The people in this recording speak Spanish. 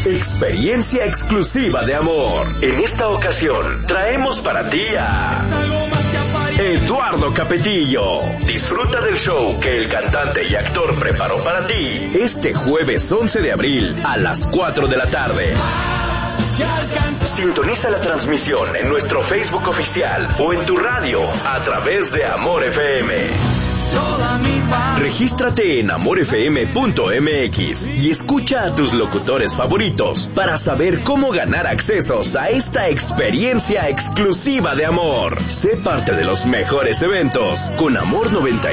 Experiencia exclusiva de amor. En esta ocasión, traemos para ti a Eduardo Capetillo. Disfruta del show que el cantante y actor preparó para ti este jueves 11 de abril a las 4 de la tarde. Sintoniza la transmisión en nuestro Facebook oficial o en tu radio a través de Amor FM. Regístrate en amorfm.mx y escucha a tus locutores favoritos para saber cómo ganar accesos a esta experiencia exclusiva de amor. Sé parte de los mejores eventos con Amor 90.